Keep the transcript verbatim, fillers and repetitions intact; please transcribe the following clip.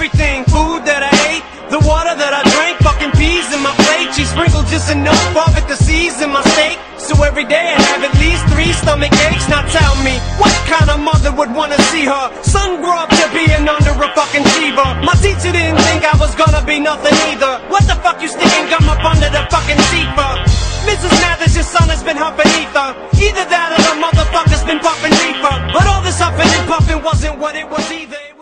everything. Food that I ate, the water that I drank, fucking peas in my plate. She sprinkled just enough of it to season my steak. So every day I'd have at least three stomach aches. Now tell me, what kind of mother would wanna see her son grow up to being under a fucking fever? My teacher didn't think I was gonna be nothing either. What the fuck you sticking gum up under the fucking seat for? Missus Mathers, your son has been huffing ether. Either that or the motherfucker's been puffing reefer. But all this huffing and puffing wasn't what it was either. It was